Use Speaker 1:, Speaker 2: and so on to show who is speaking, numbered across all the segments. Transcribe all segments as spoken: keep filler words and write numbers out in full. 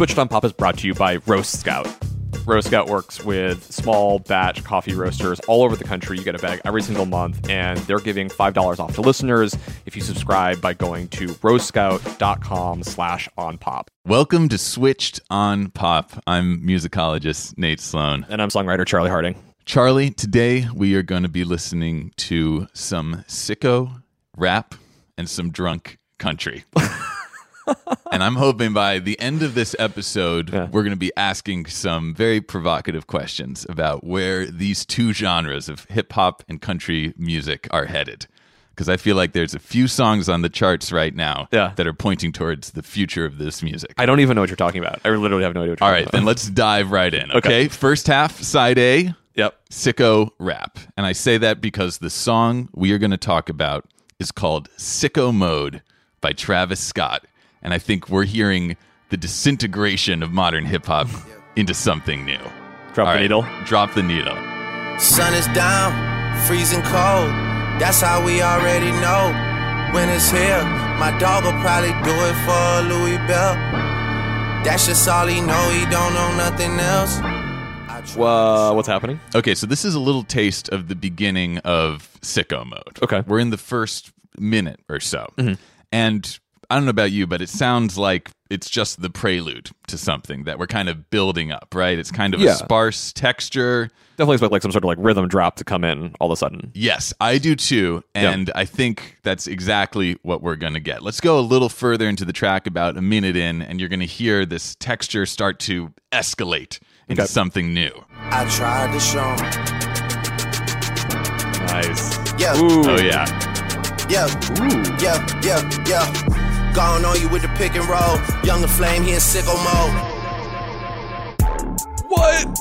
Speaker 1: Switched on Pop is brought to you by Roast Scout. Roast Scout works with small batch coffee roasters all over the country. You get a bag every single month, and they're giving five dollars off to listeners if you subscribe by going to roastscout.com slash on pop.
Speaker 2: Welcome to Switched on Pop. I'm musicologist Nate Sloan.
Speaker 1: And I'm songwriter Charlie Harding.
Speaker 2: Charlie, today we are going to be listening to some sicko rap and some drunk country. And I'm hoping by the end of this episode, yeah. we're going to be asking some very provocative questions about where these two genres of hip-hop and country music are headed. Because I feel like there's a few songs on the charts right now
Speaker 1: yeah.
Speaker 2: that are pointing towards the future of this music.
Speaker 1: I don't even know what you're talking about. I literally have no idea what you're
Speaker 2: All
Speaker 1: talking
Speaker 2: right,
Speaker 1: about.
Speaker 2: then let's dive right in, okay?
Speaker 1: okay?
Speaker 2: First half, side A,
Speaker 1: yep.
Speaker 2: sicko rap. And I say that because the song we are going to talk about is called Sicko Mode by Travis Scott. And I think we're hearing the disintegration of modern hip-hop into something new.
Speaker 1: Drop
Speaker 2: All
Speaker 1: the
Speaker 2: right,
Speaker 1: needle.
Speaker 2: Drop the needle.
Speaker 3: Sun is down, freezing cold. That's how we already know. When it's here, my dog will probably do it for Louis Bell. That's just all he know, he don't know nothing else.
Speaker 1: Uh, what's happening?
Speaker 2: Okay, so this is a little taste of the beginning of Sicko Mode.
Speaker 1: Okay.
Speaker 2: We're in the first minute or so.
Speaker 1: Mm-hmm.
Speaker 2: And I don't know about you, but it sounds like it's just the prelude to something that we're kind of building up, right? It's kind of
Speaker 1: yeah.
Speaker 2: a sparse texture.
Speaker 1: Definitely expect like some sort of like rhythm drop to come in all of a sudden.
Speaker 2: Yes, I do too. And
Speaker 1: yep.
Speaker 2: I think that's exactly what we're going to get. Let's go a little further into the track, about a minute in, and you're going to hear this texture start to escalate into
Speaker 1: okay.
Speaker 2: something new.
Speaker 3: I tried to show him.
Speaker 1: Nice.
Speaker 3: Yeah.
Speaker 1: Ooh.
Speaker 2: Oh, yeah.
Speaker 3: Yeah.
Speaker 1: Ooh.
Speaker 3: Yeah, yeah, yeah. Gone on you with the pick and roll. Younger flame, he in sicko mode.
Speaker 1: What?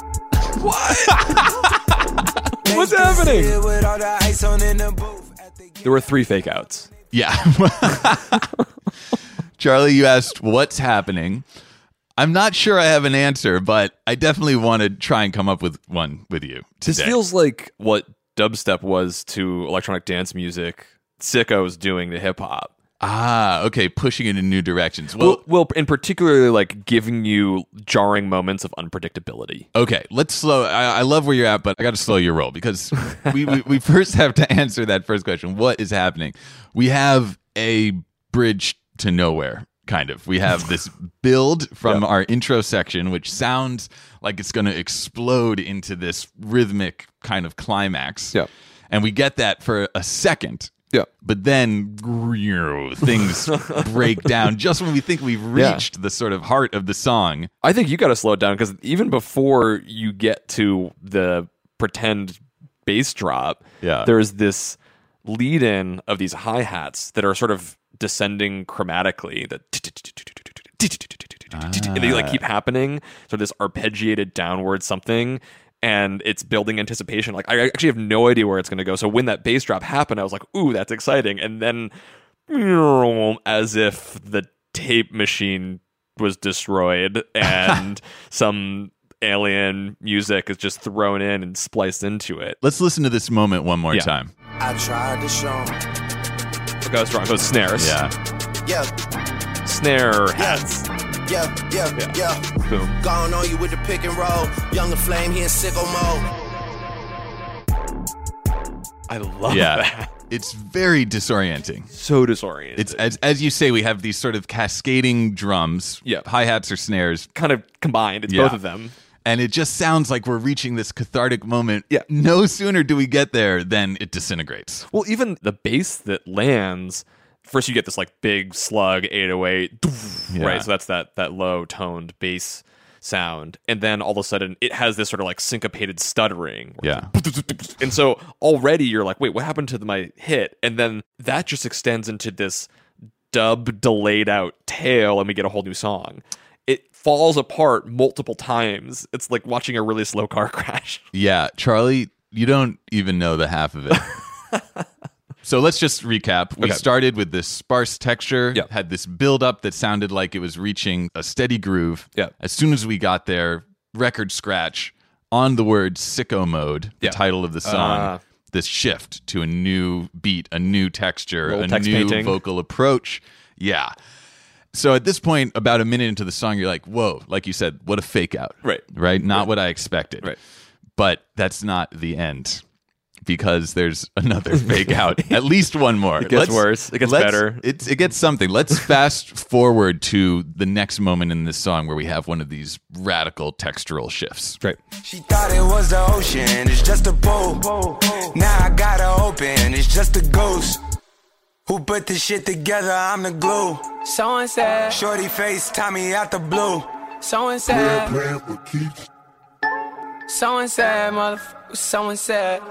Speaker 1: What? What's happening? There were three fake outs.
Speaker 2: Yeah. Charlie, you asked what's happening. I'm not sure I have an answer, but I definitely want to try and come up with one with you today.
Speaker 1: This feels like what dubstep was to electronic dance music, Sicko's doing to hip-hop.
Speaker 2: Ah, okay, pushing it in new directions. Well,
Speaker 1: well, well, in particularly like giving you jarring moments of unpredictability.
Speaker 2: Okay, let's slow. I, I love where you're at, but I got to slow your roll because we, we we first have to answer that first question. What is happening? We have a bridge to nowhere, kind of. We have this build from
Speaker 1: yeah.
Speaker 2: our intro section, which sounds like it's going to explode into this rhythmic kind of climax.
Speaker 1: Yeah,
Speaker 2: and we get that for a second.
Speaker 1: Yeah.
Speaker 2: But then things break down just when we think we've reached yeah. the sort of heart of the song.
Speaker 1: I think you got to slow it down because even before you get to the pretend bass drop,
Speaker 2: yeah.
Speaker 1: there's this lead in of these hi-hats that are sort of descending chromatically. That ah. and they like keep happening. So this arpeggiated downward something. And it's building anticipation. Like, I actually have no idea where it's going to go. So when that bass drop happened, I was like, ooh, that's exciting. And then, as if the tape machine was destroyed and some alien music is just thrown in and spliced into it.
Speaker 2: Let's listen to this moment one more
Speaker 1: yeah.
Speaker 2: time.
Speaker 3: I tried to show him.
Speaker 1: Look how strong. Those snares.
Speaker 2: Yeah.
Speaker 3: Yeah.
Speaker 1: Snare hats.
Speaker 3: Yeah, yeah, yeah, yeah.
Speaker 1: Boom.
Speaker 3: Gone on you with the pick and roll. Younger flame, he in sicko mode.
Speaker 1: I love
Speaker 2: yeah.
Speaker 1: that.
Speaker 2: It's very disorienting.
Speaker 1: So disorienting.
Speaker 2: It's as as you say, we have these sort of cascading drums,
Speaker 1: yeah.
Speaker 2: hi-hats or snares.
Speaker 1: Kind of combined. It's
Speaker 2: yeah.
Speaker 1: both of them.
Speaker 2: And it just sounds like we're reaching this cathartic moment.
Speaker 1: Yeah.
Speaker 2: No sooner do we get there than it disintegrates.
Speaker 1: Well, even the bass that lands, first you get this like big slug eight oh eight,
Speaker 2: yeah.
Speaker 1: right? So that's that that low toned bass sound, and then all of a sudden it has this sort of like syncopated stuttering.
Speaker 2: Yeah.
Speaker 1: And so already you're like, wait, what happened to my hit? And then that just extends into this dub delayed out tail, and we get a whole new song. It falls apart multiple times. It's like watching a really slow car crash.
Speaker 2: Yeah, Charlie, you don't even know the half of it. So let's just recap. We
Speaker 1: okay.
Speaker 2: started with this sparse texture,
Speaker 1: yep.
Speaker 2: had this build up that sounded like it was reaching a steady groove.
Speaker 1: Yep.
Speaker 2: As soon as we got there, record scratch on the word Sicko Mode, the
Speaker 1: yep.
Speaker 2: title of the song,
Speaker 1: uh,
Speaker 2: this shift to a new beat, a new texture, a
Speaker 1: text
Speaker 2: new
Speaker 1: painting.
Speaker 2: vocal approach. Yeah. So at this point, about a minute into the song, you're like, whoa, like you said, what a fake out.
Speaker 1: Right.
Speaker 2: Right? Not
Speaker 1: Right.
Speaker 2: what I expected.
Speaker 1: Right.
Speaker 2: But that's not the end. Because there's another fake out, at least one more.
Speaker 1: It gets worse. It gets
Speaker 2: let's-
Speaker 1: better.
Speaker 2: It's, it gets something. Let's fast forward to the next moment in this song where we have one of these radical textural shifts.
Speaker 1: Right.
Speaker 4: She thought it was the ocean, it's just a boat. Now I gotta open, it's just a ghost. Who put this shit together? I'm the glue.
Speaker 5: Someone said,
Speaker 4: Shorty face, Tommy out the blue.
Speaker 5: someone said, someone said, motherfucker, someone said.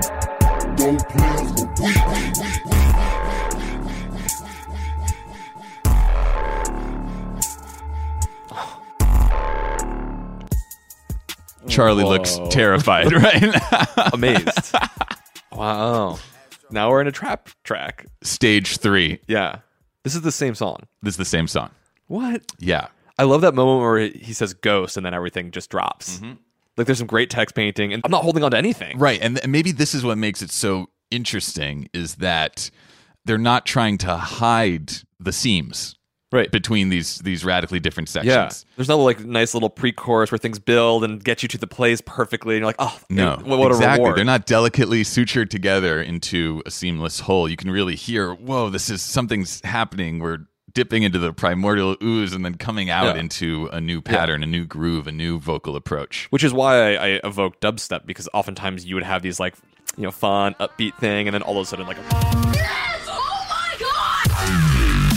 Speaker 2: Charlie
Speaker 1: Whoa.
Speaker 2: looks terrified right now.
Speaker 1: Amazed. Wow. Now we're in a trap track.
Speaker 2: Stage three.
Speaker 1: Yeah. This is the same song.
Speaker 2: This is the same song.
Speaker 1: What?
Speaker 2: Yeah.
Speaker 1: I love that moment where he says ghost and then everything just drops. Like there's some great text painting and I'm not holding on to anything.
Speaker 2: Right. And th- maybe this is what makes it so interesting is that they're not trying to hide the seams
Speaker 1: Right.
Speaker 2: between these these radically different sections.
Speaker 1: Yeah. There's no like nice little pre-chorus where things build and get you to the place perfectly. And you're like, oh,
Speaker 2: No,
Speaker 1: what, what
Speaker 2: exactly.
Speaker 1: a reward.
Speaker 2: They're not delicately sutured together into a seamless whole. You can really hear, whoa, this is something's happening. We're dipping into the primordial ooze and then coming out
Speaker 1: Yeah.
Speaker 2: into a new pattern, a new groove, a new vocal approach.
Speaker 1: Which is why I, I evoke dubstep, because oftentimes you would have these like, you know, fun, upbeat thing, and then all of a sudden like a
Speaker 5: Yes! Oh my god!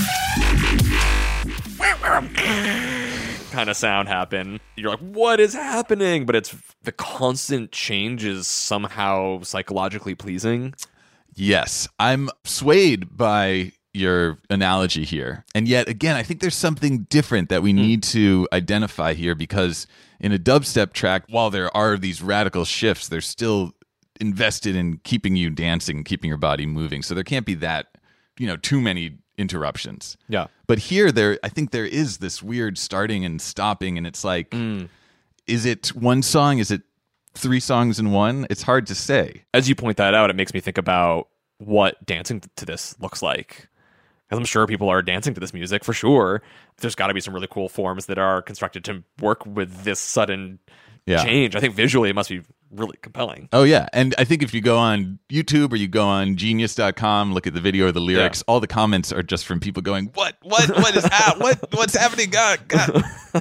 Speaker 1: kind of sound happen. You're like, what is happening? But it's the constant change is somehow psychologically pleasing.
Speaker 2: Yes, I'm swayed by your analogy here. And yet again, I think there's something different that we need to identify here, because in a dubstep track, while there are these radical shifts, they're still invested in keeping you dancing, keeping your body moving. So there can't be that, you know, too many interruptions.
Speaker 1: Yeah.
Speaker 2: But here there I think there is this weird starting and stopping, and it's like is it one song? Is it three songs in one? It's hard to say.
Speaker 1: As you point that out, it makes me think about what dancing to this looks like. Because I'm sure people are dancing to this music for sure. There's got to be some really cool forms that are constructed to work with this sudden
Speaker 2: Yeah.
Speaker 1: change. I think visually it must be really compelling.
Speaker 2: Oh yeah, and I think if you go on YouTube or you go on genius dot com, look at the video or the lyrics, all the comments are just from people going, "What? What? What is that? What? What's happening? God, God."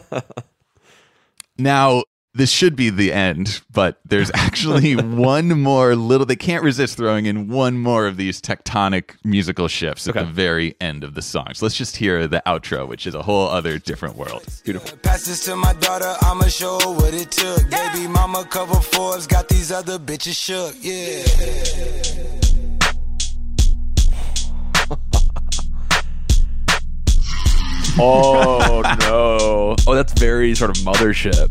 Speaker 2: Now, this should be the end, but there's actually one more little. They can't resist throwing in one more of these tectonic musical shifts at
Speaker 1: Okay.
Speaker 2: the very end of the song. So let's just hear the outro, which is a whole other different world.
Speaker 1: Beautiful.
Speaker 4: Pass this to my daughter, I'ma show her what it took. Baby mama cover Forbes, got these other bitches shook. Yeah.
Speaker 1: Oh no! Oh, that's very sort of mothership.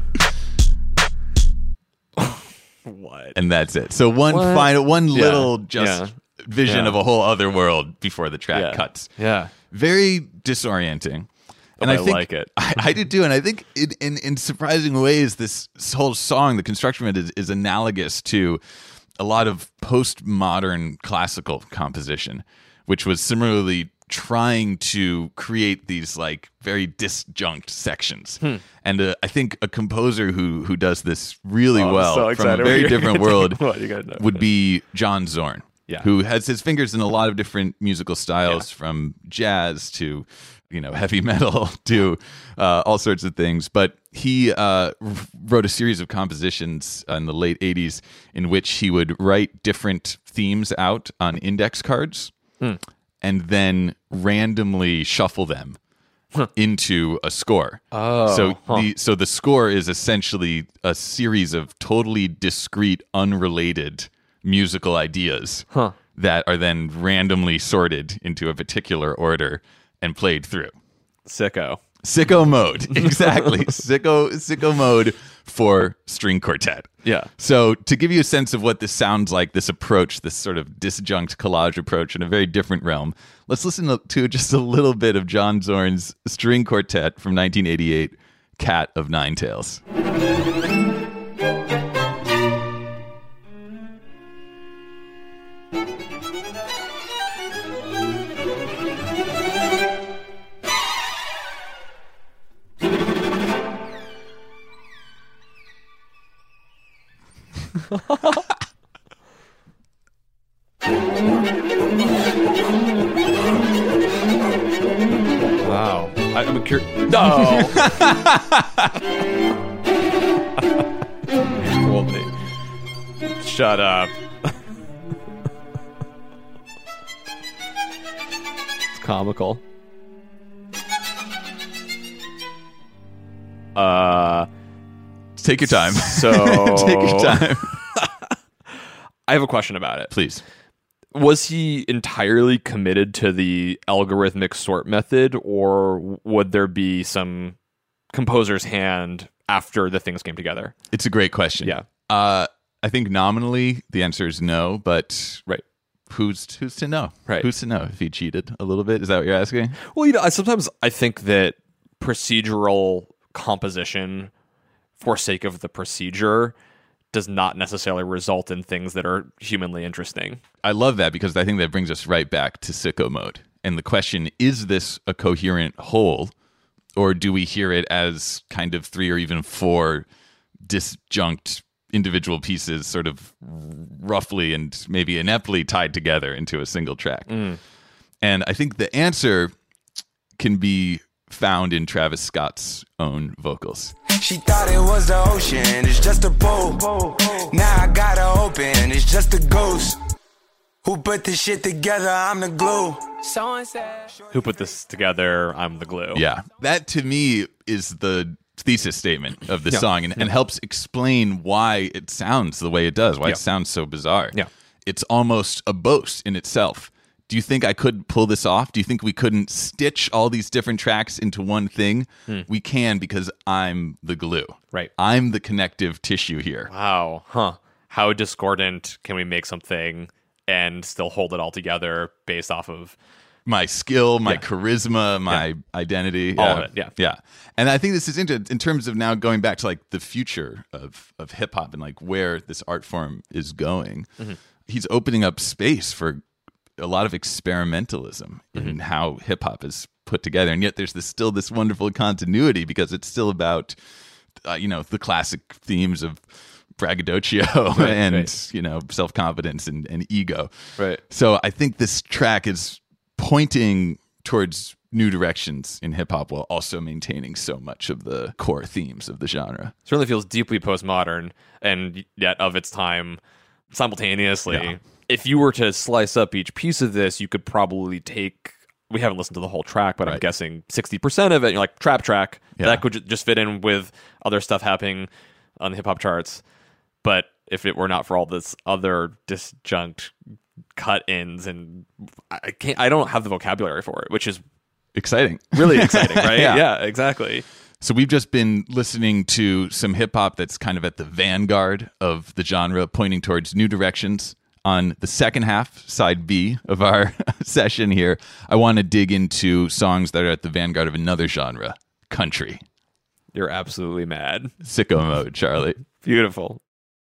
Speaker 1: What?
Speaker 2: And that's it. So one
Speaker 1: What?
Speaker 2: final, one
Speaker 1: Yeah.
Speaker 2: little just
Speaker 1: Yeah.
Speaker 2: vision
Speaker 1: Yeah.
Speaker 2: of a whole other world before the track
Speaker 1: Yeah.
Speaker 2: cuts.
Speaker 1: Yeah.
Speaker 2: Very disorienting.
Speaker 1: Oh, I like it.
Speaker 2: I, I do too, and I think in, in in surprising ways, this whole song, the construction of it is, is analogous to a lot of postmodern classical composition, which was similarly trying to create these like very disjunct sections.
Speaker 1: Hmm.
Speaker 2: And uh, I think a composer who who does this really
Speaker 1: Oh, I'm
Speaker 2: well
Speaker 1: so
Speaker 2: from a
Speaker 1: excited what
Speaker 2: very
Speaker 1: you're
Speaker 2: different
Speaker 1: gonna
Speaker 2: world
Speaker 1: talk about. You gotta know.
Speaker 2: would be John Zorn.
Speaker 1: Yeah.
Speaker 2: Who has his fingers in a lot of different musical styles, from jazz to, you know, heavy metal to uh, all sorts of things. But he uh, wrote a series of compositions in the late eighties in which he would write different themes out on index cards and then randomly shuffle them into a score.
Speaker 1: Oh,
Speaker 2: so
Speaker 1: huh.
Speaker 2: the so the score is essentially a series of totally discrete, unrelated musical ideas
Speaker 1: Huh.
Speaker 2: that are then randomly sorted into a particular order and played through.
Speaker 1: Sicko.
Speaker 2: Sicko mode, exactly. sicko sicko mode for string quartet.
Speaker 1: Yeah.
Speaker 2: So to give you a sense of what this sounds like, this approach, this sort of disjunct collage approach in a very different realm, let's listen to just a little bit of John Zorn's string quartet from nineteen eighty-eight, Cat of Nine Tails.
Speaker 1: Wow. I, I'm curious. No. Fooled me. Shut up. It's comical. Uh,
Speaker 2: Take your time.
Speaker 1: So
Speaker 2: Take your time.
Speaker 1: I have a question about it.
Speaker 2: Please.
Speaker 1: Was he entirely committed to the algorithmic sort method, or would there be some composer's hand after the things came together?
Speaker 2: It's a great question.
Speaker 1: Yeah.
Speaker 2: Uh, I think nominally the answer is no, but
Speaker 1: Right.
Speaker 2: who's who's to know?
Speaker 1: Right.
Speaker 2: Who's to know if he cheated a little bit? Is that what you're asking?
Speaker 1: Well, you know, I, sometimes I think that procedural composition, for sake of the procedure, does not necessarily result in things that are humanly interesting.
Speaker 2: I love that because I think that brings us right back to sicko mode. And the question, is this a coherent whole, or do we hear it as kind of three or even four disjunct individual pieces sort of roughly and maybe ineptly tied together into a single track?
Speaker 1: Mm.
Speaker 2: And I think the answer can be found in Travis Scott's own vocals.
Speaker 4: She thought it was the ocean, it's just a boat. Now I gotta open, it's just a ghost. Who put this shit together? I'm the glue.
Speaker 5: Someone said.
Speaker 1: Who put this together? I'm the glue.
Speaker 2: Yeah. That to me is the thesis statement of the
Speaker 1: Yeah.
Speaker 2: song and, and helps explain why it sounds the way it does, why
Speaker 1: Yeah.
Speaker 2: it sounds so bizarre.
Speaker 1: Yeah.
Speaker 2: It's almost a boast in itself. Do you think I could pull this off? Do you think we couldn't stitch all these different tracks into one thing?
Speaker 1: Hmm.
Speaker 2: We can because I'm the glue.
Speaker 1: Right.
Speaker 2: I'm the connective tissue here.
Speaker 1: Wow. Huh. How discordant can we make something and still hold it all together based off of
Speaker 2: My skill, my
Speaker 1: Yeah.
Speaker 2: charisma, my
Speaker 1: Yeah.
Speaker 2: identity.
Speaker 1: All
Speaker 2: yeah.
Speaker 1: of it, yeah.
Speaker 2: Yeah. And I think this is into in terms of now going back to like the future of, of hip hop and like where this art form is going.
Speaker 1: Mm-hmm.
Speaker 2: He's opening up space for a lot of experimentalism
Speaker 1: Mm-hmm.
Speaker 2: in how hip hop is put together. And yet there's this still this wonderful continuity because it's still about, uh, you know, the classic themes of braggadocio
Speaker 1: Right,
Speaker 2: and,
Speaker 1: right.
Speaker 2: you know, self-confidence and, and ego.
Speaker 1: Right.
Speaker 2: So I think this track is pointing towards new directions in hip hop while also maintaining so much of the core themes of the genre.
Speaker 1: certainly feels deeply postmodern and yet of its time simultaneously.
Speaker 2: Yeah.
Speaker 1: If you were to slice up each piece of this, you could probably take, we haven't listened to the whole track, but I'm
Speaker 2: Right.
Speaker 1: guessing sixty percent of it, you're like trap track,
Speaker 2: Yeah.
Speaker 1: that could ju- just fit in with other stuff happening on the hip hop charts. But if it were not for all this other disjunct cut ins, and I I can't, I don't have the vocabulary for it, which is
Speaker 2: Exciting.
Speaker 1: really exciting, right?
Speaker 2: Yeah.
Speaker 1: yeah, exactly.
Speaker 2: So we've just been listening to some hip hop that's kind of at the vanguard of the genre, pointing towards new directions. On the second half, side B of our session here, I want to dig into songs that are at the vanguard of another genre, country.
Speaker 1: You're absolutely mad.
Speaker 2: Sicko mode, Charlie.
Speaker 1: Beautiful.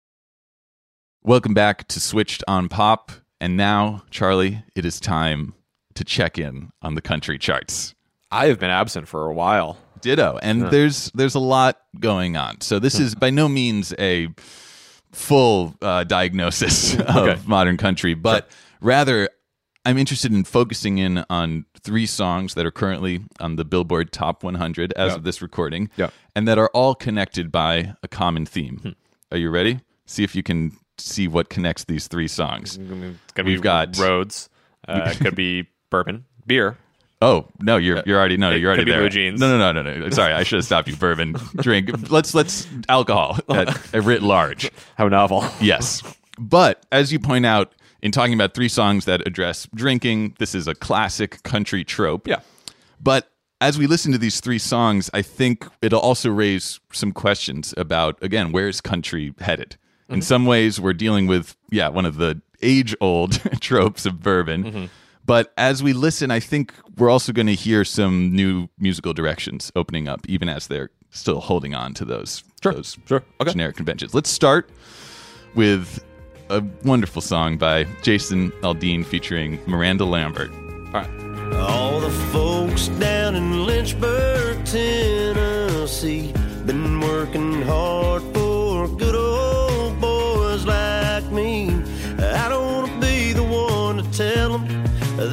Speaker 2: Welcome back to Switched on Pop. And now, Charlie, it is time to check in on the country charts.
Speaker 1: I have been absent for a while.
Speaker 2: Ditto. And there's there's a lot going on. So this is by no means a full uh, diagnosis of
Speaker 1: Okay.
Speaker 2: modern country, but rather I'm interested in focusing in on three songs that are currently on the Billboard Top one hundred as
Speaker 1: Yeah.
Speaker 2: of this recording,
Speaker 1: Yeah.
Speaker 2: and that are all connected by a common theme.
Speaker 1: Hmm.
Speaker 2: Are you ready? See if you can see what connects these three songs.
Speaker 1: It's gonna
Speaker 2: We've
Speaker 1: be
Speaker 2: got-
Speaker 1: roads. Uh, it could be bourbon, beer.
Speaker 2: Oh no, you're you're already no,
Speaker 1: It
Speaker 2: you're already
Speaker 1: could be
Speaker 2: there.
Speaker 1: blue jeans.
Speaker 2: No, no, no, no, no. Sorry, I should have stopped you. Bourbon, drink. Let's let's alcohol at, at writ large.
Speaker 1: How novel.
Speaker 2: Yes, but as you point out in talking about three songs that address drinking, this is a classic country trope.
Speaker 1: Yeah.
Speaker 2: But as we listen to these three songs, I think it'll also raise some questions about, again, where's country headed? In some ways, we're dealing with, yeah, one of the age-old tropes of bourbon.
Speaker 1: Mm-hmm.
Speaker 2: But as we listen, I think we're also going to hear some new musical directions opening up, even as they're still holding on to those,
Speaker 1: Sure,
Speaker 2: those
Speaker 1: sure, okay.
Speaker 2: generic conventions. Let's start with a wonderful song by Jason Aldean featuring Miranda Lambert.
Speaker 1: All right.
Speaker 6: All the folks down in Lynchburg, Tennessee, been working hard for good old boys like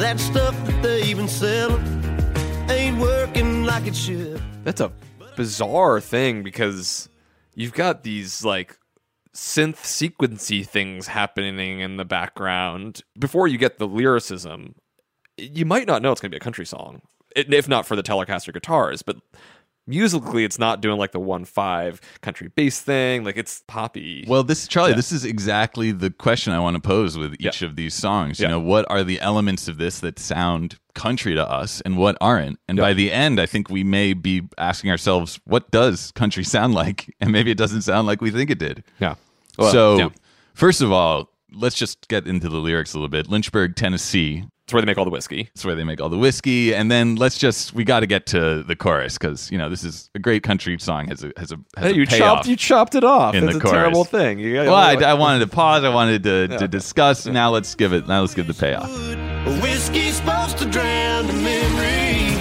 Speaker 6: that stuff that they've been selling ain't working like it should.
Speaker 1: That's a bizarre thing because you've got these like synth sequency things happening in the background before you get the lyricism. You might not know it's going to be a country song, if not for the Telecaster guitars, but musically it's not doing like the one five country bass thing. Like it's poppy.
Speaker 2: Well, this Charlie,
Speaker 1: Yeah.
Speaker 2: this is exactly the question I want to pose with each
Speaker 1: Yeah.
Speaker 2: of these songs. You
Speaker 1: Yeah.
Speaker 2: know, what are the elements of this that sound country to us and what aren't? And
Speaker 1: Yeah.
Speaker 2: by the end, I think we may be asking ourselves, what does country sound like? And maybe it doesn't sound like we think it did.
Speaker 1: Yeah. Well,
Speaker 2: so,
Speaker 1: yeah.
Speaker 2: first of all, let's just get into the lyrics a little bit. Lynchburg, Tennessee.
Speaker 1: It's where they make all the whiskey.
Speaker 2: That's where they make all the whiskey, and then let's just—we got to get to the chorus because you know this is a great country song. has a has a has
Speaker 1: Hey,
Speaker 2: a
Speaker 1: you
Speaker 2: payoff.
Speaker 1: chopped you chopped it off.
Speaker 2: in
Speaker 1: It's
Speaker 2: the
Speaker 1: a
Speaker 2: chorus.
Speaker 1: terrible thing. You gotta-
Speaker 2: Well, I, I wanted to pause. I wanted to, to discuss. Now let's give it. Now let's give the payoff.
Speaker 6: Whiskey's supposed to drown the memory.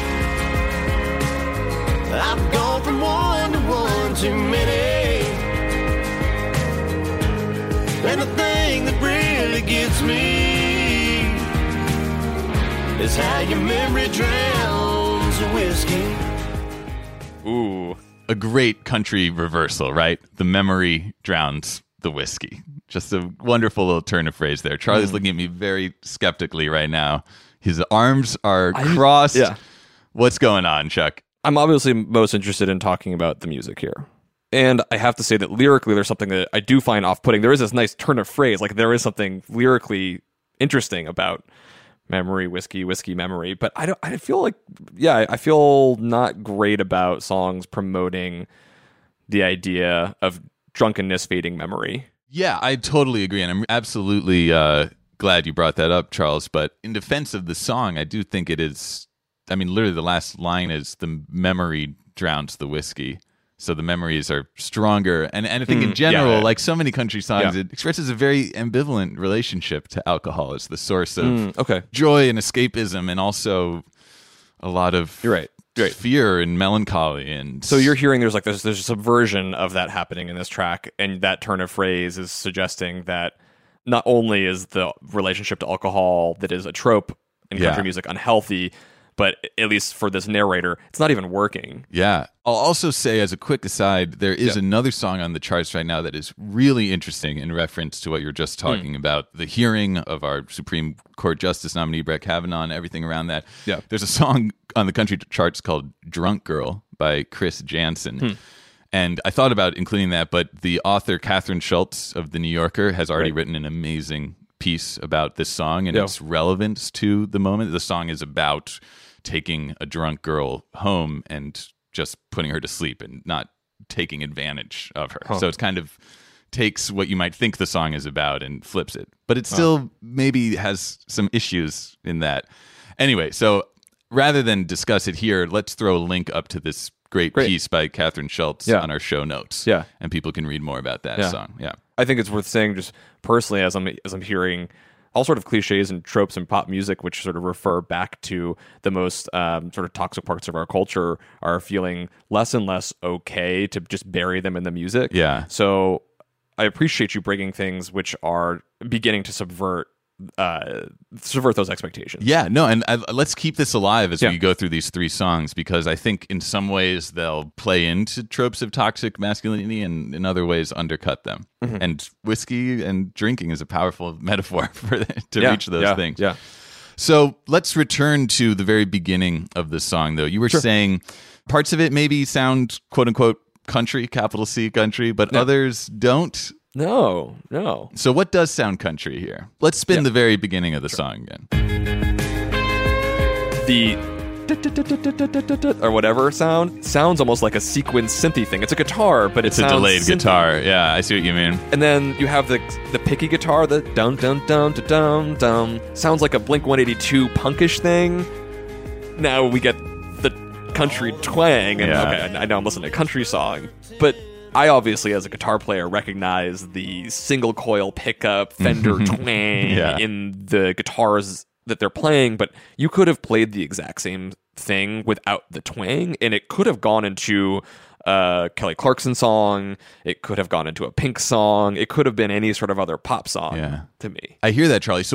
Speaker 6: I've gone from one to one too many. And the thing that really gets me is how your memory drowns the whiskey.
Speaker 1: Ooh.
Speaker 2: A great country reversal, right? The memory drowns the whiskey. Just a wonderful little turn of phrase there. Charlie's looking at me very skeptically right now. His arms are crossed.
Speaker 1: yeah.
Speaker 2: What's going on, Chuck?
Speaker 1: I'm obviously most interested in talking about the music here. And I have to say that lyrically, there's something that I do find off-putting. There is this nice turn of phrase. Like, there is something lyrically interesting about memory, whiskey, whiskey, memory. But I don't. I feel like, yeah, I feel not great about songs promoting the idea of drunkenness fading memory.
Speaker 2: Yeah, I totally agree. And I'm absolutely uh, glad you brought that up, Charles. But in defense of the song, I do think it is, I mean, literally the last line is the memory drowns the whiskey. So the memories are stronger. And, and I think in
Speaker 1: Mm,
Speaker 2: general,
Speaker 1: yeah, yeah.
Speaker 2: like so many country songs,
Speaker 1: Yeah.
Speaker 2: it expresses a very ambivalent relationship to alcohol. It's the source of
Speaker 1: Mm, okay.
Speaker 2: joy and escapism and also a lot of
Speaker 1: You're right. You're right.
Speaker 2: fear and melancholy. And
Speaker 1: So you're hearing there's like there's there's a subversion of that happening in this track, and that turn of phrase is suggesting that not only is the relationship to alcohol that is a trope in
Speaker 2: Yeah.
Speaker 1: country music unhealthy, but at least for this narrator, it's not even working.
Speaker 2: Yeah. I'll also say, as a quick aside, there is
Speaker 1: Yeah.
Speaker 2: another song on the charts right now that is really interesting in reference to what you're just
Speaker 1: Hmm.
Speaker 2: talking about the hearing of our Supreme Court Justice nominee, Brett Kavanaugh, and everything around that.
Speaker 1: Yeah.
Speaker 2: There's a song on the country charts called Drunk Girl by Chris Jansen.
Speaker 1: Hmm.
Speaker 2: And I thought about including that, but the author, Catherine Schultz of The New Yorker, has already
Speaker 1: Right.
Speaker 2: written an amazing piece about this song and
Speaker 1: Yeah.
Speaker 2: its relevance to the moment. The song is about taking a drunk girl home and just putting her to sleep and not taking advantage of her.
Speaker 1: Huh.
Speaker 2: So it's kind of takes what you might think the song is about and flips it. But it still maybe has some issues in that. Anyway, so rather than discuss it here, let's throw a link up to this great,
Speaker 1: Great.
Speaker 2: piece by Catherine Schultz
Speaker 1: Yeah.
Speaker 2: on our show notes.
Speaker 1: Yeah.
Speaker 2: And people can read more about that
Speaker 1: Yeah.
Speaker 2: song. Yeah.
Speaker 1: I think it's worth saying just personally as I'm as I'm hearing all sort of cliches and tropes in pop music, which sort of refer back to the most um, sort of toxic parts of our culture, are feeling less and less okay to just bury them in the music.
Speaker 2: Yeah.
Speaker 1: So I appreciate you bringing things which are beginning to subvert uh, subvert those expectations.
Speaker 2: Yeah, no, and I, let's keep this alive as
Speaker 1: Yeah.
Speaker 2: we go through these three songs because I think in some ways they'll play into tropes of toxic masculinity and in other ways undercut them.
Speaker 1: Mm-hmm.
Speaker 2: And whiskey and drinking is a powerful metaphor for to
Speaker 1: Yeah,
Speaker 2: reach those
Speaker 1: yeah,
Speaker 2: things.
Speaker 1: Yeah.
Speaker 2: So let's return to the very beginning of the song, though. You were saying parts of it maybe sound quote unquote country, capital C country, but
Speaker 1: Yeah.
Speaker 2: others don't.
Speaker 1: No, no.
Speaker 2: So what does sound country here? Let's spin the very beginning of the song again.
Speaker 1: The or whatever sound sounds almost like a sequence synthy thing. It's a guitar, but
Speaker 2: It's
Speaker 1: it
Speaker 2: a
Speaker 1: sounds
Speaker 2: delayed
Speaker 1: synthy.
Speaker 2: guitar. Yeah, I see what you mean.
Speaker 1: And then you have the the picky guitar, the dum dum dum dum dum dum. Sounds like a Blink one eighty-two punkish thing. Now we get the country twang, and
Speaker 2: Yeah.
Speaker 1: okay, I, I know I'm listening to a country song, but I obviously, as a guitar player, recognize the single coil pickup Fender twang
Speaker 2: Yeah.
Speaker 1: in the guitars that they're playing. But you could have played the exact same thing without the twang, and it could have gone into a Kelly Clarkson song. It could have gone into a Pink song. It could have been any sort of other pop song
Speaker 2: Yeah.
Speaker 1: to me.
Speaker 2: I hear that, Charlie. So what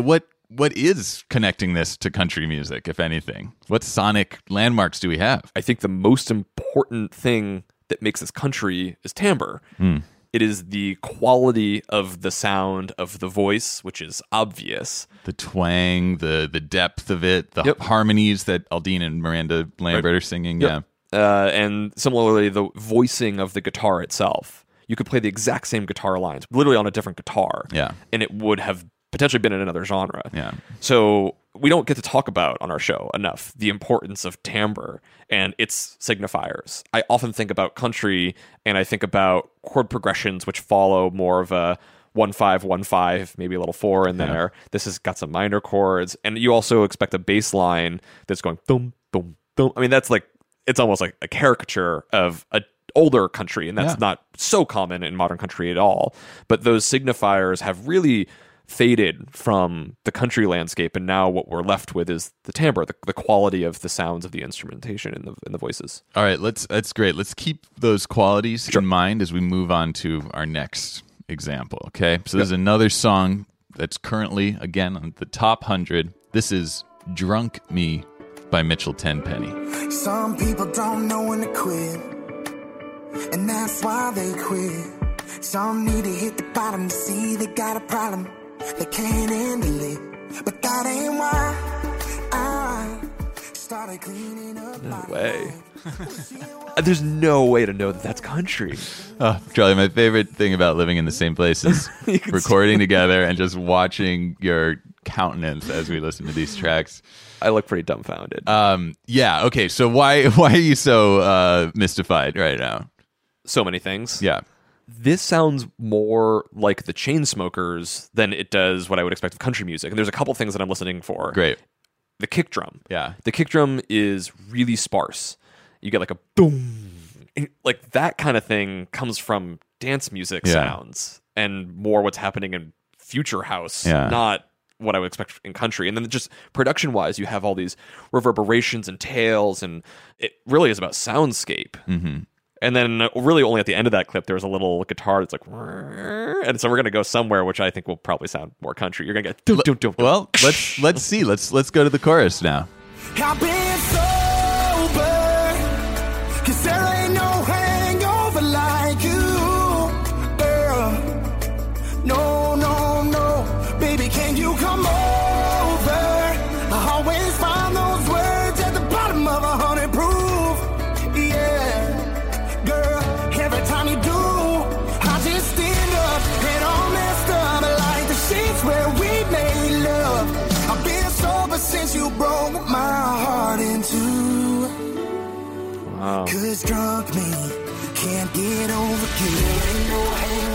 Speaker 2: what is connecting this to country music, if anything? What sonic landmarks do we have?
Speaker 1: I think the most important thing that makes this country is timbre.
Speaker 2: Mm.
Speaker 1: It is the quality of the sound of the voice, which is obvious.
Speaker 2: The twang, the the depth of it, the
Speaker 1: Yep.
Speaker 2: harmonies that Aldine and Miranda Lambert
Speaker 1: Right.
Speaker 2: are singing.
Speaker 1: Yep.
Speaker 2: Yeah.
Speaker 1: Uh, and similarly, the voicing of the guitar itself. You could play the exact same guitar lines, literally on a different guitar.
Speaker 2: Yeah.
Speaker 1: And it would have potentially been in another genre.
Speaker 2: Yeah.
Speaker 1: So we don't get to talk about on our show enough the importance of timbre and its signifiers. I often think about country and I think about chord progressions which follow more of a one five one five, maybe a little four in there. This has got some minor chords, and you also expect a bass line that's going boom boom boom. I mean, that's like it's almost like a caricature of a older country, and that's
Speaker 2: Yeah.
Speaker 1: not so common in modern country at all. But those signifiers have really faded from the country landscape, and now what we're left with is the timbre, the, the quality of the sounds of the instrumentation and the and the voices.
Speaker 2: All right, let's that's great. Let's keep those qualities in mind as we move on to our next example. Okay, so there's another song that's currently again on the top hundred. This is "Drunk Me" by Mitchell Tenpenny.
Speaker 7: Some people don't know when to quit, and that's why they quit. Some need to hit the bottom to see they got a problem. They can't handle it, but that ain't why I started cleaning up.
Speaker 1: No way. There's no way to know that that's country.
Speaker 2: Oh, Charlie, my favorite thing about living in the same place is
Speaker 1: You can
Speaker 2: recording together and just watching your countenance as we listen to these tracks.
Speaker 1: I look pretty dumbfounded.
Speaker 2: Um, yeah, okay. So why why are you so uh, mystified right now?
Speaker 1: so many things.
Speaker 2: Yeah.
Speaker 1: This sounds more like the Chainsmokers than it does what I would expect of country music. And there's a couple things that I'm listening for.
Speaker 2: Great.
Speaker 1: The kick drum.
Speaker 2: Yeah.
Speaker 1: The kick drum is really sparse. You get like a boom. And, like that kind of thing comes from dance music
Speaker 2: Yeah.
Speaker 1: sounds and more what's happening in future house,
Speaker 2: Yeah.
Speaker 1: not what I would expect in country. And then just production wise, you have all these reverberations and tails, and it really is about soundscape.
Speaker 2: Mm-hmm.
Speaker 1: And then, uh, really, only at the end of that clip, there was a little guitar that's like, and so we're gonna go somewhere, which I think will probably sound more country. You're gonna get, dum, dum, dum, dum.
Speaker 2: Well, let's let's see. Let's let's go to the chorus now.
Speaker 7: I've been sober, 'cause there ain't no hangover like you, girl. No, no, no, baby, can you come over? I always find those words at the bottom of a hundred proof, yeah, girl. Every time you do, I just stand up and all messed up like the sheets where we made love. I've been sober since you broke my heart in two.
Speaker 1: Wow.
Speaker 7: Cause drunk me can't get over you. There ain't no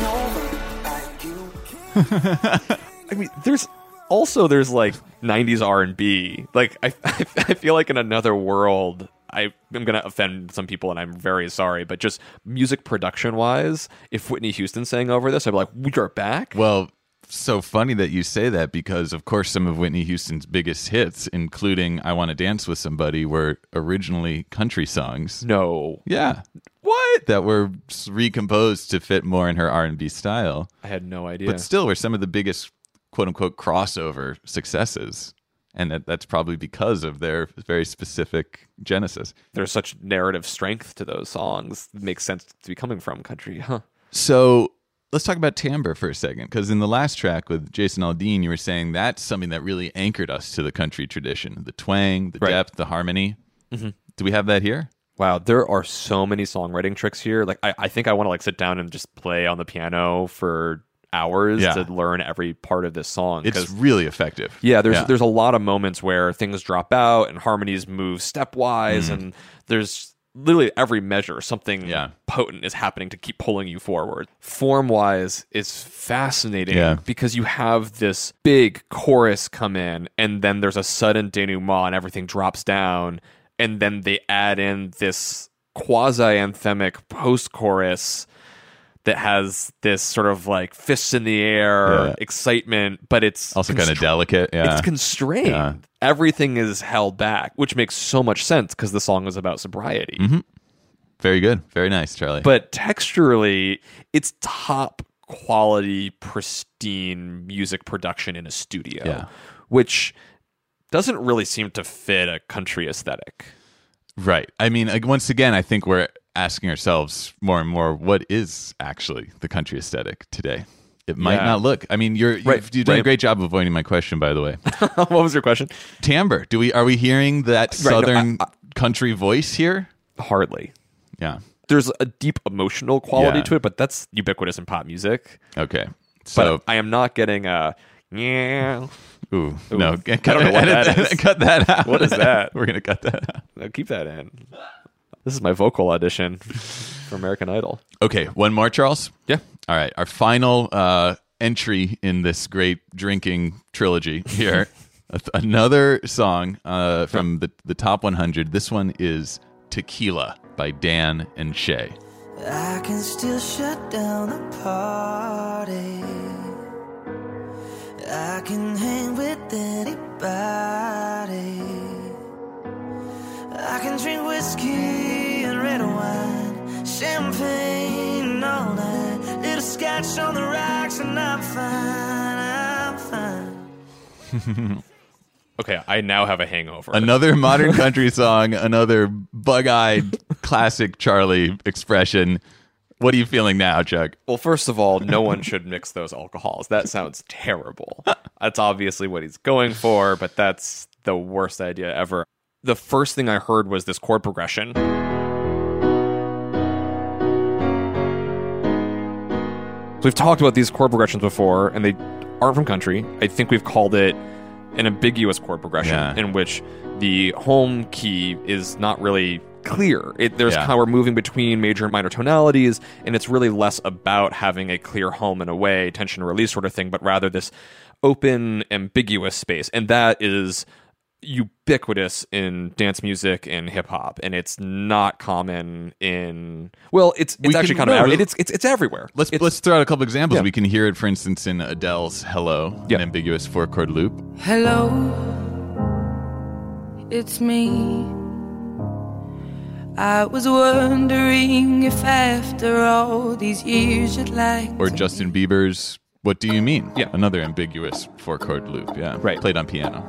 Speaker 7: hangover like you.
Speaker 1: I mean, there's also there's like nineties R and B. Like I, I feel like in another world, I am gonna offend some people, and I'm very sorry. But just music production wise, if Whitney Houston sang over this, I'd be like, we are back.
Speaker 2: Well, so funny that you say that, because of course some of Whitney Houston's biggest hits, including "I Want to Dance with Somebody," were originally country songs.
Speaker 1: No,
Speaker 2: Yeah,
Speaker 1: what?
Speaker 2: that were s- recomposed to fit more in her R and B style,
Speaker 1: I had no idea.
Speaker 2: but still were some of the biggest "quote unquote" crossover successes. And that, that's probably because of their very specific genesis.
Speaker 1: There's such narrative strength to those songs. It makes sense to be coming from country, huh?
Speaker 2: So let's talk about timbre for a second, because in the last track with Jason Aldean, you were saying that's something that really anchored us to the country tradition: the twang, the
Speaker 1: Right.
Speaker 2: depth, the harmony.
Speaker 1: Mm-hmm.
Speaker 2: Do we have that here?
Speaker 1: Wow, there are so many songwriting tricks here. Like, I, I think I want to like sit down and just play on the piano for hours
Speaker 2: Yeah.
Speaker 1: to learn every part of this song.
Speaker 2: It's
Speaker 1: 'cause-
Speaker 2: really effective.
Speaker 1: yeah, there's there's a lot of moments where things drop out and harmonies move stepwise, and there's literally every measure something
Speaker 2: Yeah.
Speaker 1: potent is happening to keep pulling you forward. Form wise, it's fascinating
Speaker 2: Yeah.
Speaker 1: because you have this big chorus come in, and then there's a sudden denouement, and everything drops down, and then they add in this quasi anthemic post chorus that has this sort of like fists in the air
Speaker 2: Yeah.
Speaker 1: excitement, but it's
Speaker 2: Also kind of
Speaker 1: constra-
Speaker 2: delicate. Yeah.
Speaker 1: It's constrained.
Speaker 2: Yeah.
Speaker 1: Everything is held back, which makes so much sense because the song is about sobriety.
Speaker 2: Mm-hmm. Very good. Very nice, Charlie.
Speaker 1: But texturally, it's top quality, pristine music production in a studio.
Speaker 2: Yeah.
Speaker 1: which doesn't really seem to fit a country aesthetic.
Speaker 2: Right. I mean, like, once again, I think we're asking ourselves more and more, what is actually the country aesthetic today? It might
Speaker 1: Yeah.
Speaker 2: not look. I mean, you're you've,
Speaker 1: Right,
Speaker 2: you've done a
Speaker 1: right.
Speaker 2: great job of avoiding my question, by the way.
Speaker 1: What was your question?
Speaker 2: Timbre. Do we are we hearing that
Speaker 1: Right, no,
Speaker 2: southern
Speaker 1: I-
Speaker 2: country voice here?
Speaker 1: Hardly.
Speaker 2: Yeah.
Speaker 1: There's a deep emotional quality
Speaker 2: Yeah.
Speaker 1: to it, but that's ubiquitous in pop music.
Speaker 2: Okay. So,
Speaker 1: But I am not getting a yeah.
Speaker 2: ooh, no,
Speaker 1: I
Speaker 2: cut,
Speaker 1: don't know what
Speaker 2: edit
Speaker 1: that is.
Speaker 2: cut that out.
Speaker 1: What is that?
Speaker 2: We're gonna cut that out.
Speaker 1: No, keep that in. This is my vocal audition for American Idol.
Speaker 2: Okay, one more, Charles.
Speaker 1: Yeah.
Speaker 2: All right, our final uh, entry in this great drinking trilogy here. Another song uh, from the, the top one hundred. This one is Tequila by Dan and Shay.
Speaker 8: I can still shut down the party. I can hang with anybody. I can drink whiskey and red wine, champagne all night, little scotch on the rocks, and I'm fine, I'm fine.
Speaker 1: Okay, I now have a hangover.
Speaker 2: Another modern country song, another bug-eyed classic Charlie expression. What are you feeling now, Chuck?
Speaker 1: Well, first of all, no one should mix those alcohols. That sounds terrible. That's obviously what he's going for, but that's the worst idea ever. The first thing I heard was this chord progression. We've talked about these chord progressions before, and they aren't from country. I think we've called it an ambiguous chord progression,
Speaker 2: Yeah.
Speaker 1: in which the home key is not really clear. It, there's
Speaker 2: Yeah.
Speaker 1: kind of, we're moving between major and minor tonalities, and it's really less about having a clear home and away, tension release sort of thing, but rather this open, ambiguous space. And that is ubiquitous in dance music and hip hop, and it's not common in well, it's it's
Speaker 2: We
Speaker 1: actually
Speaker 2: can-
Speaker 1: kind of
Speaker 2: no,
Speaker 1: out- it's it's it's everywhere.
Speaker 2: Let's
Speaker 1: It's-
Speaker 2: let's throw out a couple examples.
Speaker 1: Yeah.
Speaker 2: We can hear it, for instance, in Adele's "Hello,"
Speaker 1: Yeah.
Speaker 2: an ambiguous four-chord loop.
Speaker 9: Hello, it's me. I was wondering if after all these years you'd like
Speaker 2: Or
Speaker 9: to
Speaker 2: Justin Bieber's "What Do You Mean?"
Speaker 1: Yeah.
Speaker 2: Another ambiguous four-chord loop. Yeah,
Speaker 1: Right.
Speaker 2: Played on piano.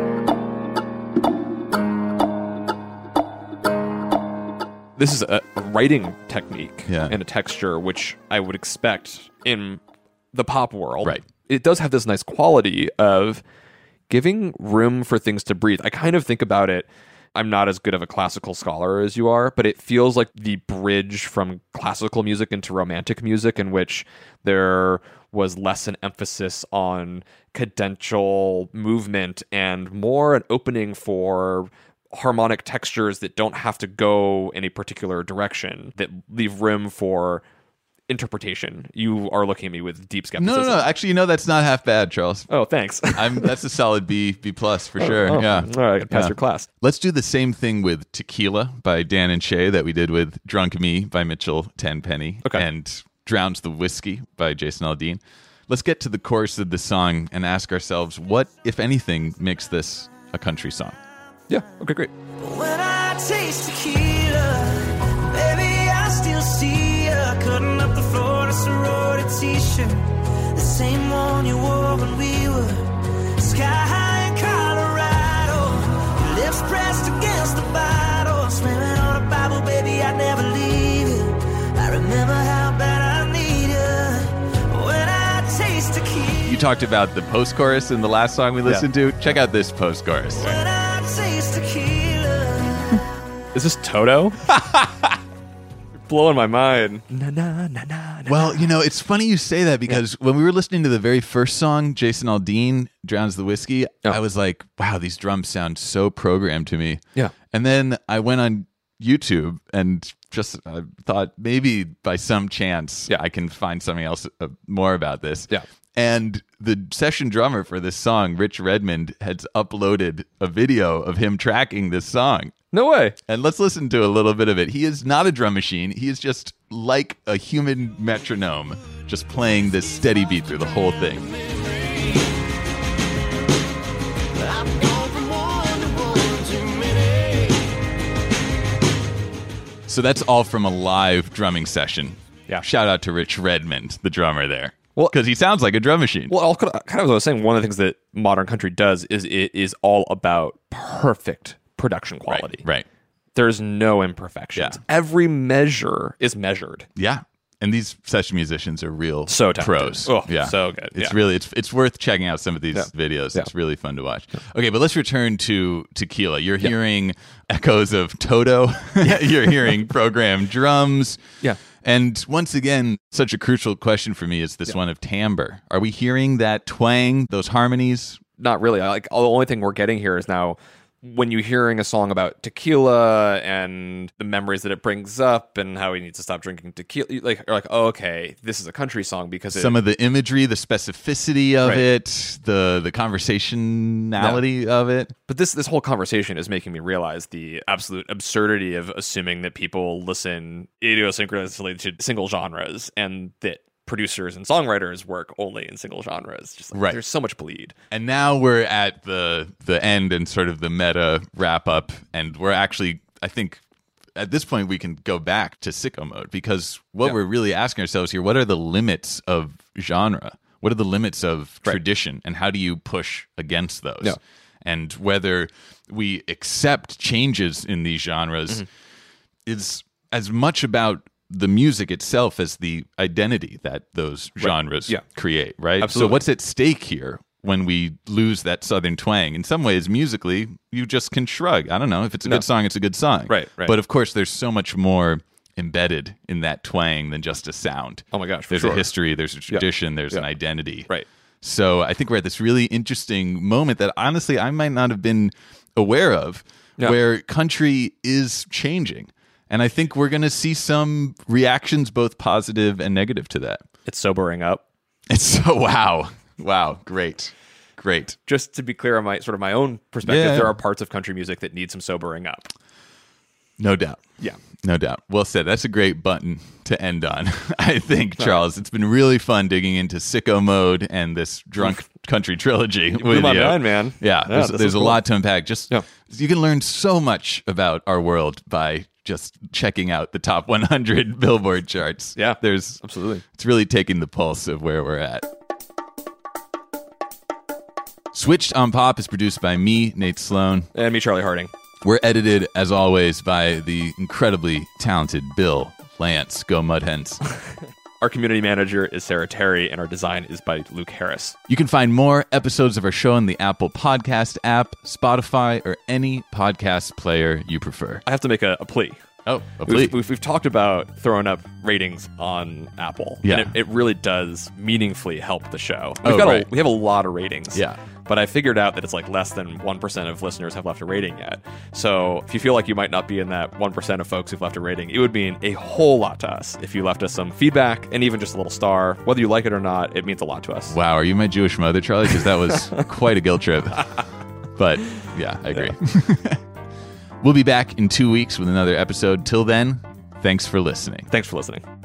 Speaker 1: This is a writing technique
Speaker 2: Yeah.
Speaker 1: and a texture which I would expect in the pop world.
Speaker 2: Right.
Speaker 1: It does have this nice quality of giving room for things to breathe. I kind of think about it. I'm not as good of a classical scholar as you are, but it feels like the bridge from classical music into romantic music, in which there was less an emphasis on cadential movement and more an opening for harmonic textures that don't have to go in a particular direction, that leave room for interpretation. You are looking at me with deep
Speaker 2: No,
Speaker 1: skepticism.
Speaker 2: no, no. Actually, you know that's not half bad, Charles.
Speaker 1: Oh, thanks.
Speaker 2: I'm that's a solid B, B plus for sure.
Speaker 1: Oh,
Speaker 2: yeah.
Speaker 1: all right, I got past
Speaker 2: Yeah.
Speaker 1: your class.
Speaker 2: Let's do the same thing with Tequila by Dan and Shay that we did with Drunk Me by Mitchell Tenpenny
Speaker 1: Okay.
Speaker 2: and Drowns the Whiskey by Jason Aldean. Let's get to the chorus of the song and ask ourselves, what, if anything, makes this a country song?
Speaker 1: Yeah. Okay, great.
Speaker 8: When I taste tequila, baby, I still see ya cutting up the floor in a sorority t-shirt, the same one you wore when we were sky high in Colorado. Your lips pressed against the bottle, slamming on a Bible, baby, I'd never leave you. I remember how bad I need you. When I taste tequila,
Speaker 2: You talked about the post-chorus in the last song we listened to. Check out this post-chorus.
Speaker 8: when I taste tequila.
Speaker 1: Is this Toto? You're blowing my mind. Na, na, na, na, na.
Speaker 2: Well, you know, it's funny you say that because when we were listening to the very first song, Jason Aldean, Drowns the Whiskey,
Speaker 1: Yeah.
Speaker 2: I was like, wow, these drums sound so programmed to me.
Speaker 1: Yeah.
Speaker 2: And then I went on YouTube and just uh, thought maybe by some chance
Speaker 1: Yeah.
Speaker 2: I can find something else uh, more about this.
Speaker 1: Yeah.
Speaker 2: And the session drummer for this song, Rich Redmond, has uploaded a video of him tracking this song.
Speaker 1: No way.
Speaker 2: And let's listen to a little bit of it. He is not a drum machine. He is just like a human metronome, just playing this steady beat through the whole thing.
Speaker 6: I've gone from one to one too many.
Speaker 2: So that's all from a live drumming session.
Speaker 1: Yeah.
Speaker 2: Shout out to Rich Redmond, the drummer there.
Speaker 1: Well-
Speaker 2: because he sounds like a drum machine.
Speaker 1: Well, I'll, kind of as I was saying, one of the things that modern country does is it is all about perfect production quality.
Speaker 2: Right.
Speaker 1: There's no imperfections.
Speaker 2: Yeah.
Speaker 1: Every measure is measured.
Speaker 2: Yeah. And these session musicians are real
Speaker 1: So talented.
Speaker 2: pros.
Speaker 1: Oh,
Speaker 2: yeah.
Speaker 1: so good.
Speaker 2: It's
Speaker 1: Yeah.
Speaker 2: really it's it's worth checking out some of these
Speaker 1: Yeah.
Speaker 2: videos.
Speaker 1: Yeah.
Speaker 2: It's really fun to watch. Okay, but let's return to Tequila. You're hearing echoes of Toto. You're hearing programmed drums.
Speaker 1: Yeah.
Speaker 2: And once again, such a crucial question for me is this one of timbre. Are we hearing that twang, those harmonies?
Speaker 1: Not really. I Like the only thing we're getting here is now when you're hearing a song about tequila and the memories that it brings up and how he needs to stop drinking tequila, like you're like, oh, okay, this is a country song because it,
Speaker 2: Some of the imagery, the specificity of
Speaker 1: Right.
Speaker 2: it, the the conversationality of it.
Speaker 1: But this this whole conversation is making me realize the absolute absurdity of assuming that people listen idiosyncratically to single genres and that producers and songwriters work only in single genres. Just like,
Speaker 2: Right.
Speaker 1: There's so much bleed.
Speaker 2: And now we're at the the end and sort of the meta wrap up, and we're actually, I think, at this point we can go back to sicko mode, because what
Speaker 1: Yeah.
Speaker 2: we're really asking ourselves here: what are the limits of genre? What are the limits of
Speaker 1: Right.
Speaker 2: tradition, and how do you push against those?
Speaker 1: Yeah.
Speaker 2: And whether we accept changes in these genres
Speaker 1: Mm-hmm.
Speaker 2: is as much about the music itself as the identity that those genres
Speaker 1: Yeah.
Speaker 2: create, right?
Speaker 1: Absolutely.
Speaker 2: So what's at stake here when we lose that southern twang? In some ways, musically, you just can shrug. I don't know. If it's a
Speaker 1: No.
Speaker 2: good song, it's a good song.
Speaker 1: Right, right.
Speaker 2: But of course, there's so much more embedded in that twang than just a sound.
Speaker 1: Oh my gosh, for
Speaker 2: There's
Speaker 1: sure.
Speaker 2: a history, there's a tradition, there's an
Speaker 1: Yeah.
Speaker 2: identity.
Speaker 1: Right.
Speaker 2: So I think we're at this really interesting moment that honestly I might not have been aware of,
Speaker 1: Yeah.
Speaker 2: where country is changing. And I think we're going to see some reactions, both positive and negative, to that.
Speaker 1: It's sobering up.
Speaker 2: It's so, wow. Wow. Great. Great.
Speaker 1: Just to be clear on my sort of my own perspective,
Speaker 2: Yeah.
Speaker 1: there are parts of country music that need some sobering up.
Speaker 2: No doubt.
Speaker 1: Yeah.
Speaker 2: No doubt. Well said. That's a great button to end on. I think, Charles, it's been really fun digging into sicko mode and this drunk country trilogy
Speaker 1: blew
Speaker 2: with
Speaker 1: my
Speaker 2: you.
Speaker 1: mind, man.
Speaker 2: Yeah,
Speaker 1: Yeah,
Speaker 2: there's,
Speaker 1: this
Speaker 2: there's
Speaker 1: is
Speaker 2: a
Speaker 1: cool.
Speaker 2: lot to unpack. Just
Speaker 1: Yeah.
Speaker 2: you can learn so much about our world by just checking out the top one hundred Billboard charts.
Speaker 1: Yeah.
Speaker 2: There's
Speaker 1: Absolutely.
Speaker 2: It's really taking the pulse of where we're at. Switched on Pop is produced by me, Nate Sloan.
Speaker 1: And me, Charlie Harding.
Speaker 2: We're edited, as always, by the incredibly talented Bill Lance. Go Mudhens.
Speaker 1: Our community manager is Sarah Terry, and our design is by Luke Harris.
Speaker 2: You can find more episodes of our show on the Apple Podcast app, Spotify, or any podcast player you prefer.
Speaker 1: I have to make a, a plea.
Speaker 2: Oh, a
Speaker 1: We've,
Speaker 2: plea.
Speaker 1: we've, we've talked about throwing up ratings on Apple.
Speaker 2: Yeah.
Speaker 1: And it, it really does meaningfully help the show.
Speaker 2: Oh,
Speaker 1: We've got
Speaker 2: right.
Speaker 1: a, we have a lot of ratings.
Speaker 2: Yeah.
Speaker 1: But I figured out that it's like less than one percent of listeners have left a rating yet. So if you feel like you might not be in that one percent of folks who've left a rating, it would mean a whole lot to us if you left us some feedback and even just a little star. Whether you like it or not, it means a lot to us.
Speaker 2: Wow, are you my Jewish mother, Charlie? Because that was quite a guilt trip. But yeah, I agree. We'll be back in two weeks with another episode. Till then, thanks for listening.
Speaker 1: Thanks for listening.